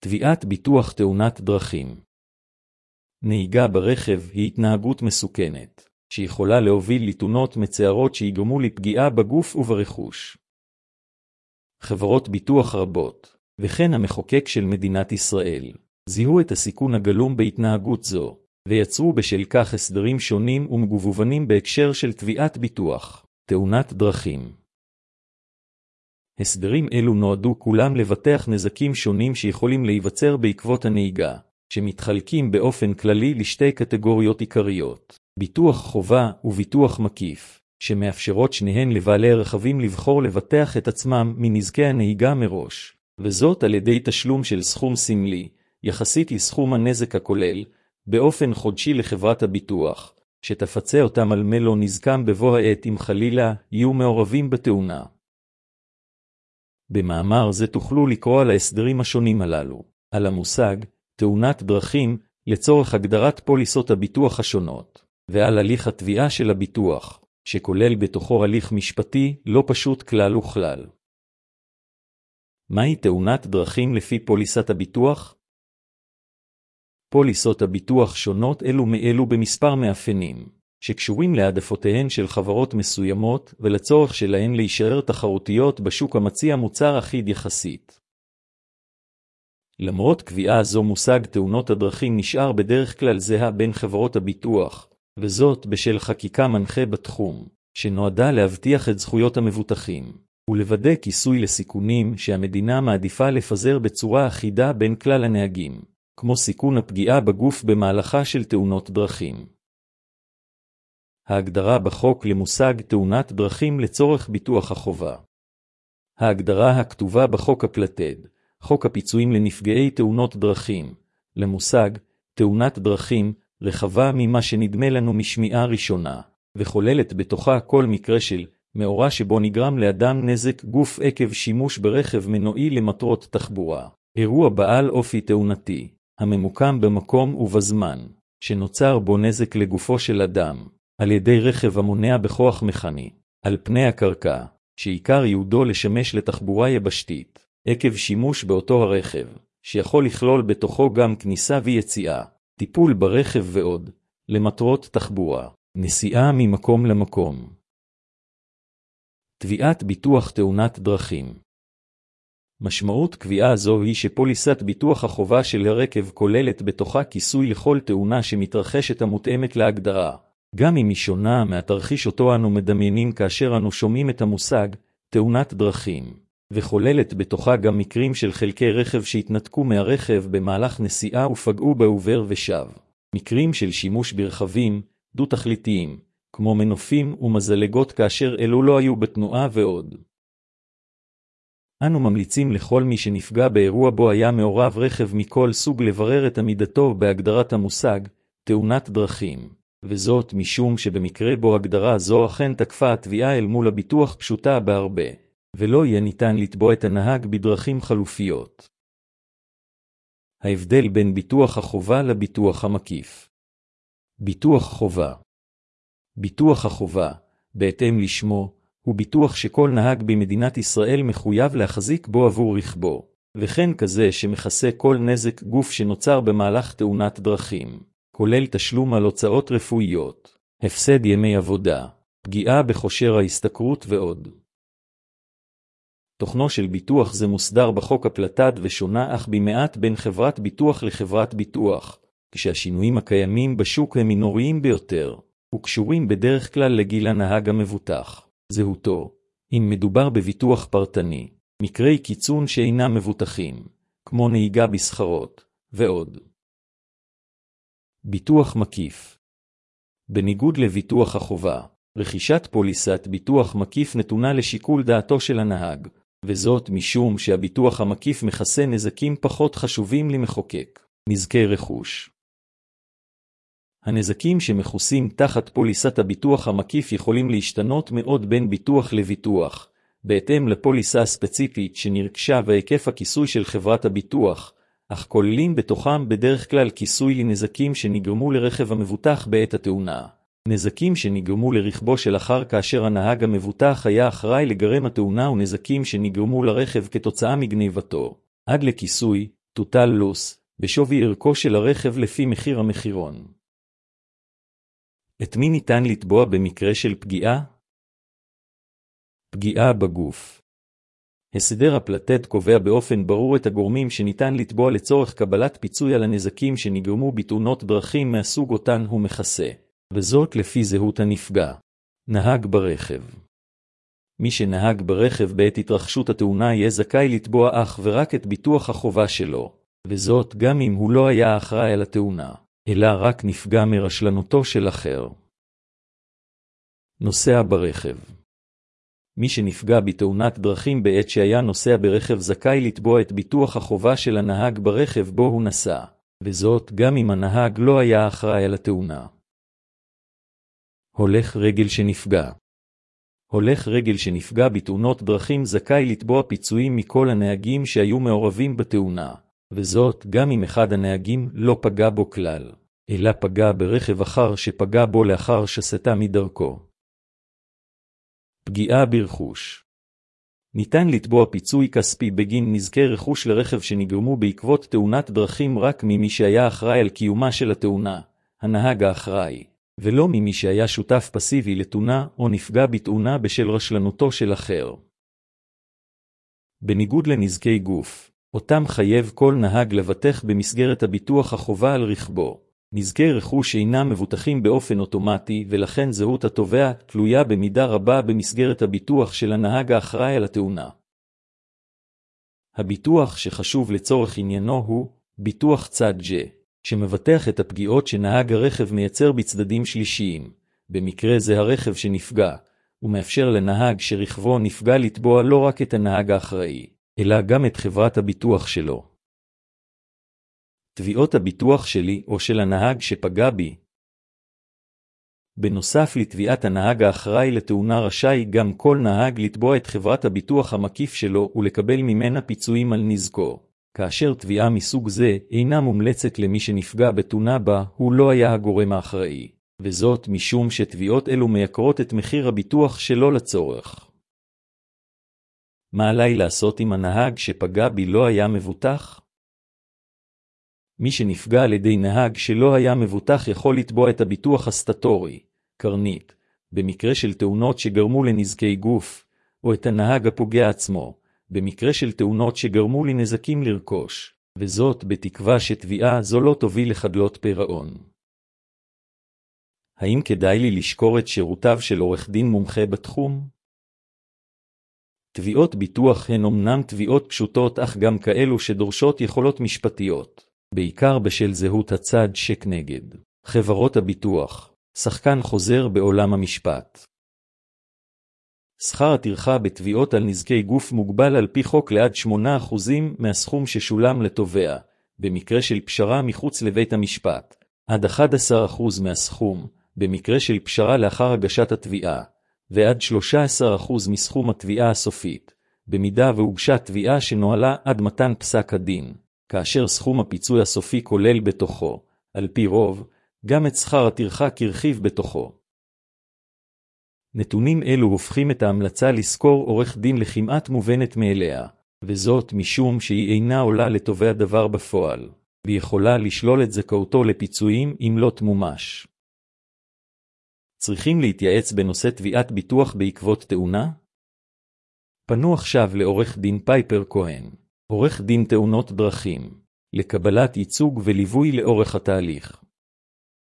תביעת ביטוח תאונת דרכים. נהיגה ברכב היא התנהגות מסוכנת, שיכולה להוביל לתאונות מצערות שיגרמו לפגיעה בגוף וברכוש. חברות ביטוח רבות, וכן המחוקק של מדינת ישראל, זיהו את הסיכון הגלום בהתנהגות זו, ויצרו בשל כך הסדרים שונים ומגוונים בהקשר של תביעת ביטוח, תאונת דרכים. הסדרים אלו נועדו כולם לבטח נזקים שונים שיכולים להיווצר בעקבות הנהיגה, שמתחלקים באופן כללי לשתי קטגוריות עיקריות, ביטוח חובה וביטוח מקיף, שמאפשרות שניהן לבעלי רכבים לבחור לבטח את עצמם מנזקי הנהיגה מראש, וזאת על ידי תשלום של סכום סמלי, יחסית לסכום הנזק הכולל, באופן חודשי לחברת הביטוח, שתפצה אותם על מלוא נזקם בבוא העת אם חלילה יהיו מעורבים בתאונה. במאמר זה תוכלו לקרוא על ההסדרים השונים הללו, על המושג תאונת דרכים לצורך הגדרת פוליסות הביטוח השונות, ועל הליך התביעה של הביטוח, שכולל בתוכו הליך משפטי לא פשוט כלל וכלל. מהי תאונת דרכים לפי פוליסת הביטוח? פוליסות הביטוח שונות אלו מאלו במספר מאפיינים, שקשורים להעדפותיהן של חברות מסוימות ולצורך שלהן להישאר תחרותיות בשוק המציע מוצר אחיד יחסית. למרות קביעה זו מושג תאונות הדרכים נשאר בדרך כלל זהה בין חברות הביטוח, וזאת בשל חקיקה מנחה בתחום, שנועדה להבטיח את זכויות המבוטחים, ולוודא כיסוי לסיכונים שהמדינה מעדיפה לפזר בצורה אחידה בין כלל הנהגים, כמו סיכון הפגיעה בגוף במהלכה של תאונות דרכים. ההגדרה בחוק למושג תאונת דרכים לצורך ביטוח החובה. ההגדרה הכתובה בחוק הפלטד, חוק הפיצויים לנפגעי תאונות דרכים, למושג תאונת דרכים, רחבה ממה שנדמה לנו משמיעה ראשונה, וכוללת בתוכה כל מקרה של מאורע שבו נגרם לאדם נזק גוף עקב שימוש ברכב מנועי למטרות תחבורה, אירוע בעל אופי תאונתי, הממוקם במקום ובזמן, שנוצר בו נזק לגופו של אדם, על ידי רכב המונע בכוח מכני, על פני הקרקע, שעיקר ייעודו לשמש לתחבורה יבשתית, עקב שימוש באותו הרכב, שיכול לכלול בתוכו גם כניסה ויציאה, טיפול ברכב ועוד, למטרות תחבורה, נסיעה ממקום למקום. תביעת ביטוח תאונת דרכים. משמעות קביעה זו היא שפוליסת ביטוח החובה של הרכב כוללת בתוכה כיסוי לכל תאונה שמתרחשת המותאמת להגדרה, גם אם היא שונה מהתרחיש אותו אנו מדמיינים כאשר אנו שומעים את המושג תאונת דרכים, וכוללת בתוכה גם מקרים של חלקי רכב שהתנתקו מהרכב במהלך נסיעה ופגעו בעובר ושב, מקרים של שימוש ברכבים דו-תכליתיים, כמו מנופים ומזלגות כאשר אלו לא היו בתנועה ועוד. אנו ממליצים לכל מי שנפגע באירוע בו היה מעורב רכב מכל סוג לברר את עמידתו בהגדרת המושג תאונת דרכים, וזאת משום שבמקרה בו הגדרה זו אכן תקפה התביעה אל מול הביטוח פשוטה בהרבה, ולא יהיה ניתן לתבוע את הנהג בדרכים חלופיות. ההבדל בין ביטוח החובה לביטוח המקיף. ביטוח חובה. ביטוח החובה, בהתאם לשמו, הוא ביטוח שכל נהג במדינת ישראל מחויב להחזיק בו עבור רכבו, וכן כזה שמכסה כל נזק גוף שנוצר במהלך תאונת דרכים, כולל תשלום על הוצאות רפואיות, הפסד ימי עבודה, פגיעה בכושר ההשתכרות ועוד. תוכנו של ביטוח זה מוסדר בחוק הפלטד ושונה אך במעט בין חברת ביטוח לחברת ביטוח, כשהשינויים הקיימים בשוק הם מינוריים ביותר, וקשורים בדרך כלל לגיל הנהג המבוטח, זהותו, אם מדובר בביטוח פרטני, מקרי קיצון שאינם מבוטחים, כמו נהיגה בסחרות, ועוד. ביטוח מקיף. בניגוד לביטוח החובה, רכישת פוליסת ביטוח מקיף נתונה לשיקול דעתו של הנהג, וזאת משום שהביטוח המקיף מכסה נזקים פחות חשובים למחוקק, נזקי רכוש. הנזקים שמכוסים תחת פוליסת הביטוח המקיף יכולים להשתנות מאוד בין ביטוח לביטוח, בהתאם לפוליסה הספציפית שנרכשה והיקף הכיסוי של חברת הביטוח, אך כוללים בתוכם בדרך כלל כיסוי לנזקים שנגרמו לרכב המבוטח בעת התאונה, נזקים שנגרמו לרכבו שלאחר כאשר הנהג המבוטח היה אחראי לגרם התאונה ונזקים שנגרמו לרכב כתוצאה מגניבתו, עד לכיסוי תוטל לוס, בשווי ערכו של הרכב לפי מחיר המחירון. את מי ניתן לתבוע במקרה של פגיעה? פגיעה בגוף. הסדר הפלטט קובע באופן ברור את הגורמים שניתן לתבוע לצורך קבלת פיצוי על הנזקים שנגרמו בתאונות דרכים מהסוג אותן הוא מכסה, וזאת לפי זהות הנפגע. נהג ברכב. מי שנהג ברכב בעת התרחשות התאונה יהיה זכאי לתבוע אך ורק את ביטוח החובה שלו, וזאת גם אם הוא לא היה אחראי על התאונה, אלא רק נפגע מרשלנותו של אחר. נוסע ברכב. מי שנפגע בתאונת דרכים בעת שהיה נוסע ברכב זכאי לתבוע את ביטוח החובה של הנהג ברכב בו הוא נסע, וזאת גם אם הנהג לא היה אחראי על התאונה. הולך רגל שנפגע. הולך רגל שנפגע בתאונות דרכים זכאי לתבוע פיצויים מכל הנהגים שהיו מעורבים בתאונה, וזאת גם אם אחד הנהגים לא פגע בו כלל, אלא פגע ברכב אחר שפגע בו לאחר שסטה מדרכו. פגיעה ברכוש. ניתן לתבוע פיצוי כספי בגין נזקי רכוש לרכב שנגרמו בעקבות תאונת דרכים רק ממי שהיה אחראי על קיומה של התאונה, הנהג האחראי, ולא ממי שהיה שותף פסיבי לתאונה או נפגע בתאונה בשל רשלנותו של אחר. בניגוד לנזקי גוף, אותם חייב כל נהג לבטח במסגרת הביטוח החובה על רכבו. נזקי רכוש אינם מבוטחים באופן אוטומטי, ולכן זהות התובע תלויה במידה רבה במסגרת הביטוח של הנהג האחראי על התאונה. הביטוח שחשוב לצורך עניינו הוא ביטוח צד G, שמבטח את הפגיעות שנהג הרכב מייצר בצדדים שלישיים, במקרה זה הרכב שנפגע, ומאפשר לנהג שרכבו נפגע לתבוע לא רק את הנהג האחראי, אלא גם את חברת הביטוח שלו. תביעות הביטוח שלי או של הנהג שפגע בי. בנוסף לתביעת הנהג האחראי לתאונה רשאי גם כל נהג לתבוע את חברת הביטוח המקיף שלו ולקבל ממנה פיצויים על נזקו, כאשר תביעה מסוג זה אינה מומלצת למי שנפגע בתאונה בה הוא לא היה הגורם האחראי, וזאת משום שתביעות אלו מייקרות את מחיר הביטוח שלא לצורך. מה עליי לעשות אם הנהג שפגע בי לא היה מבוטח? מי שנפגע על ידי נהג שלא היה מבוטח יכול לתבוע את הביטוח הסטטורי, קרנית, במקרה של תאונות שגרמו לנזקי גוף, או את הנהג הפוגע עצמו, במקרה של תאונות שגרמו לנזקים לרכוש, וזאת בתקווה שתביעה זו לא תוביל לחדלות פירעון. האם כדאי לי לשקור את שירותיו של עורך דין מומחה בתחום? תביעות ביטוח הן אמנם תביעות פשוטות אך גם כאלו שדורשות יכולות משפטיות, בעיקר בשל זהות הצד שכנגד. חברות הביטוח, שחקן חוזר בעולם המשפט. שכר הטרחה בתביעות על נזקי גוף מוגבל על פי חוק לעד 8% מהסכום ששולם לתובע, במקרה של פשרה מחוץ לבית המשפט, עד 11% מהסכום, במקרה של פשרה לאחר הגשת התביעה, ועד 13% מסכום התביעה הסופית, במידה והוגשה תביעה שנוהלה עד מתן פסק הדין, כאשר סכום הפיצוי הסופי כולל בתוכו, על פי רוב, גם את שכר הטרחה כרכיב בתוכו. נתונים אלו הופכים את ההמלצה לשכור עורך דין לכמעט מובנת מאליה, וזאת משום שהיא אינה עולה לתובע דבר בפועל, ויכולה לשלול את זכאותו לפיצויים אם לא תמומש. צריכים להתייעץ בנושא תביעת ביטוח בעקבות תאונה? פנו עכשיו לעורך דין פייפר כהן, עורך דין תאונות דרכים, לקבלת ייצוג וליווי לאורך התהליך.